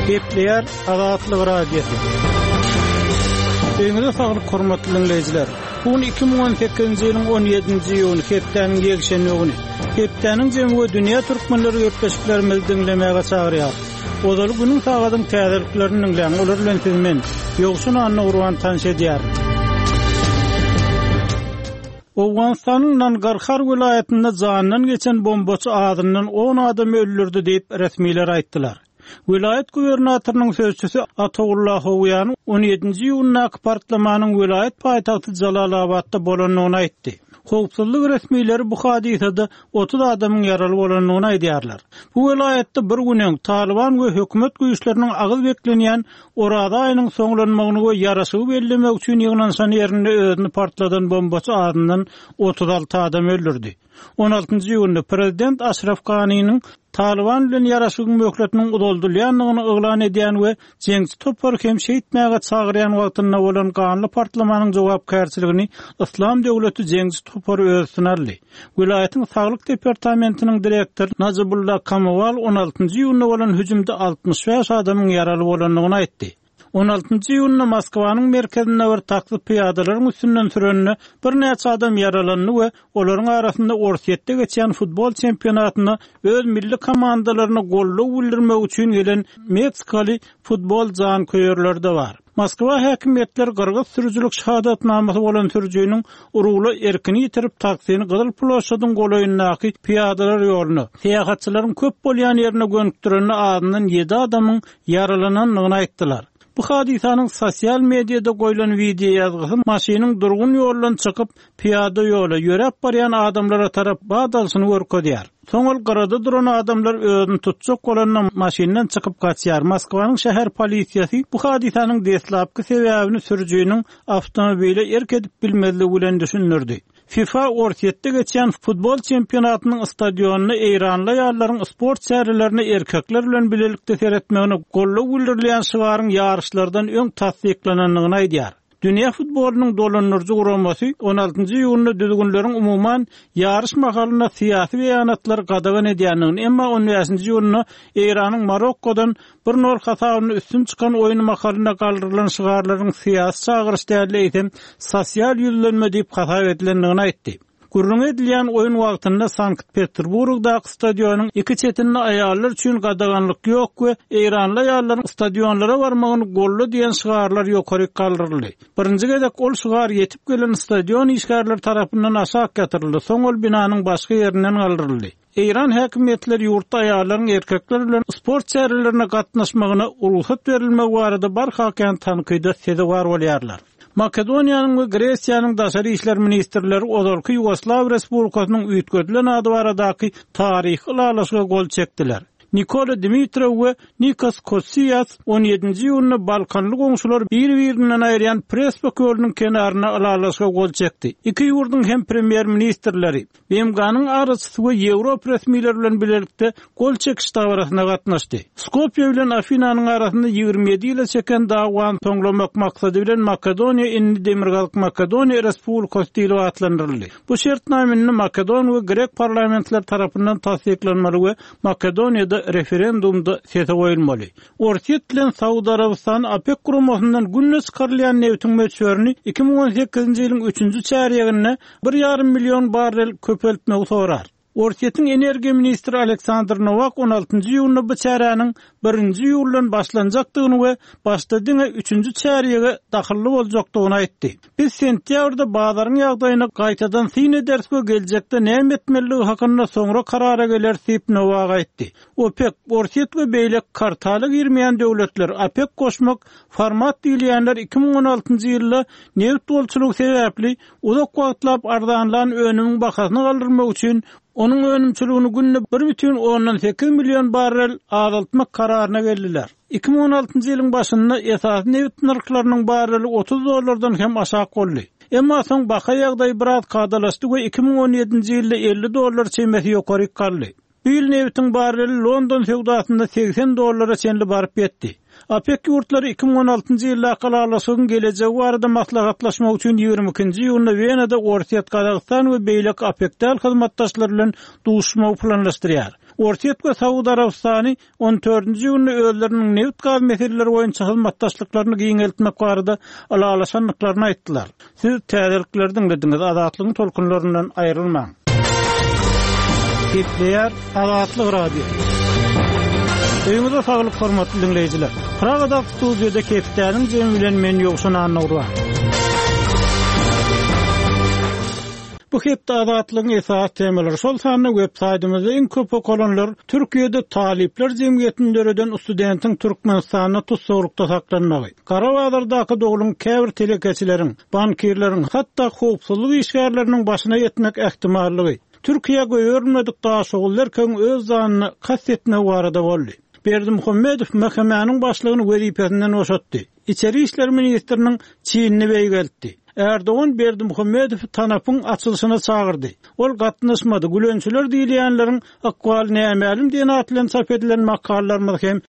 Gepleyer Azatlyk radiosu. Öňüňizde saglyk hormatly dinleyijiler. Bugün 2018-nji ýylyň 17-nji ýyly hepdeniň gelşeni güni. Hepdeniň jemgy dünýä türkmenleri ýurtdaşlarymyzy dinlemäge çagyrýar. Olar günüň sagadyň täzeliklerini dinleýän, olar bilen sizmen ýogşun anna urwan tanış edýär. Owganstanyň Nangarhar vilayetinde janyndan geçen bombaçy adynyň 10 adam öldürdi diýip resmiler aýtdylar. Vilayet gubernatorynyň sözçüsi Atogullah Howiýan 17-nji ýylyň partlamanyň vilayet paýtagty Jalalabadda bolanyny aýtdy. Howpsuzlyk resmileri bu hadisede 30 adamyň ýaraly bolanyny aýdýarlar. Bu vilayetde bir günden Taliban we hökümet güýçleriniň agyz beklenýän orada aýynyň soňlanmagyny we ýaraşygy bellemek üçin ýygnanşan ýerinde özüni partladan bombaçy adynyň 36 adam öldürdi. 16-njy ýylda prezident Ashraf Ghani'nin Taliban bilen ýaraşygyň möhletiniň udoldurýanlygyny eglan edýän we jeňçi topar hem şeýitmäge çagyrýan wagtynda bolan ganly partlamanyň jogapkärçiligini Islam döwleti jeňçi topar özüne aldy. Vilayetin saglyk departamentiniň direktor Nazibullah Kamawal 16-njy ýylda bolan hüjümde 65 adamyň ýaraly bolanyny aýtdy. 16-njy ýylda Moskwanyň merkezinde bir taksy piýadalaryň üstünden sürenine bir näçe adam yaralandy we olaryň arasynda Orsiýetde geçen futbol çempionatyna öz milli komandalaryna golluk bildirmek üçin gelen Meksikaly futbol janköýerleri de bar. Moskwa häkimetleri Qırgız sürüjülük şahadatnamasy bolan sürüjüniň urugly erkini ýitirip taksini Gyzyl ploşadyň golaýyndaky piýadalar ýoluny seýahatçylaryň köp bolýan ýerine gönükdireni adynyň 7 adamyň yaralananyny aýtdylar. Bu hadisanyň sosial mediada goýulan video ýazgysy maşynyň durgun ýolundan çykyp piýada ýola ýörep barýan adamlara tarap badalsyny görkezýär. Soňal garada duran adamlar özüni tutjak bolan maşyndan çykyp gaçýar. Moskwanyň şäher polisiýasy bu hadisanyň deslapky sebäbini sürüjüniň awtomobili erk edip bilmezligi bilen düşünürdi. FIFA Orsiýetde geçen futbol çempionatynyň stadionuna Eýranly ýarlaryň sport şäherlerini erkekler bilen bilelikde seretmegini golluk bildirilýän şygaryň ýarışlardan öň tasdiklananyny aýdýar. Dünya futbolunyň dolanyrjy guramasy 16-njy ýylda düzgünleriň umumyň ýarış mahalyna syýasy beýanatlar gadagan edýändigini, emma 15-njy ýylda Eýranyň Marokkodan bir nol hasabyny üstün çykan oýun mahalyna galdyrylan şygarlaryň syýasy çagyryş däli etem sosial ýüzlenme diýip hasap edilendigini aýtdy. Gurrun edilýän oýun wagtynda Sankt-Peterburgdaky stadionun iki çetinde aýallar üçin gadaganlyk ýok we Eýranly aýallaryň stadionlara barmagyny gollu diýen şygarlar ýokary kaldyryldy. Birinji gezek ol şygar ýetip gelen stadion işgärleri tarapyndan aşağı getirildi. Soň ol binanyň başga ýerinden kaldyryldy. Eýran häkimetleri ýurtda aýallaryň erkekler bilen sport şäherlerine gatnaşmagyna urusat berilmegi barada barhakan tankyda sede bar bolýarlar. Makedoniýanyň we Gresiýanyň daşary işler ministrleri ozalky Ýugoslaw Respublikasynyň üýtgedilen ady baradaky taryhy ulalaşyga gol çekdiler. Nikola Dimitrov we Nikos Kosias 17-nji ýylda Balkanlyk oňşular bir-birinden aýryan Prespa göldüniň kenaryna ulalaşyga gol çekdi. Iki ýurduň hem premier ministrleri BMG-nyň arasy we Ýewropa resmileri bilen bilelikde gol çekiş dawrasyna gatnaşdy. Skopje bilen Afinanyň arasynda 27 ýyla çeken dagwan toňlamak maksady bilen Makedoniýa Enli Demirgalyk Makedoniýa Respublikasy diýilip atlandyryldy. Bu şertnamany Makedon we Grek parlamentler tarapyndan tasdiklanmaly we Makedoniýada referendumda sese goýulmaly. Orsiýet bilen Saudy Arabistan APEC guramasyndan günne çykarylýan neftiň möçberini 2018-nji ýylyň 3-nji çäreginde 1,5 million barrel köpeltmek sorar. Orsiýetiň energiýa ministri Aleksandr Novak 16-njy ýylda bu çäräniň 1-nji ýyldan başlanjakdygyny we başladyňa 3-nji çärege dahilli boljakdygyny aýtdy. Biz sentýabrda bazaryň ýagdaýyna gaýtadan syn edersek geljekde näme etmeligi hakynda soňra karara geler diýip Novak aýtdy. OPEC, Orsiýet we beýlek kartaly girmeýän döwletler APEC goşmak format diýilýänler 2016-njy ýylda neft bolçulugy sebäpli uzak wagtlap ardanlan önümiň bahasyny galdyrmak üçin onun önümçülüğünü günne 1,8 milyon barrel azaltmak kararına geldiler. 2016-njy ýylyň başynda esas neft narklarynyň barreli $30 hem aşağı boldy. Emma soň baha ýagdaý biraz kadalaşdy we 2017-nji ýylda $50 çemesi ýokary kaldy. Bu ýyl neftiň barreli London sewdasynda $80 çenli baryp ýetdi. APEC ýurtlary 2016-njy ýylda aqalalaşygyň gelejegi barada maslahatlaşmak üçin 22-nji ýylda Wenada Orsiýet, Kazakstan we beýlek APEC-däl hyzmatdaşlary bilen duşmagy planlaşdyrýar. Ortiýetge Saudi Arabistany 14-nji günde özleriniň neft gaz meseleleri boýunça hyzmatdaşlyklaryny giňeltmek barada alalaşanlyklaryny aýtdylar. Siz täzeliklerden dinlediňiz, azatlygyň tolkunlaryndan aýrylmaň. Gepleýär Azatlyk radio. Öýüňizde saglyk hormatly dinleýijiler. Pragada studiýada Kepdäniň jemi bilen men ýogşan anawra. Bu hepde azatlygyň esas temalary şol sanly websaýtymyzda iň köp okulanlar Türkiýede talipler jemgyýetininden studentin Türkmenistana tutsaglykda saklanmagy. Garawazardaky dogulun käbir telekeçileriň, bankirleriň, hatda howpsuzlyk işgärleriniň başyna ýetmek ähtimallygy. Türkiýe göýürmedik daşagullar köň öz zanyny kassetme barada boldy. Berdimuhammedow mahkemanyň başlygyny wezipesinden oşatdy. İçeri işler ministriniň çiýinini beýgeldi. Erdoğan Berdimuhammedow tanapyň açylyşyna çağırdy. Ol gatnaşmady. Gülençiler diýilýänleriň akwalyny ämälim diýen atlan çap edilen makallalarymyz hem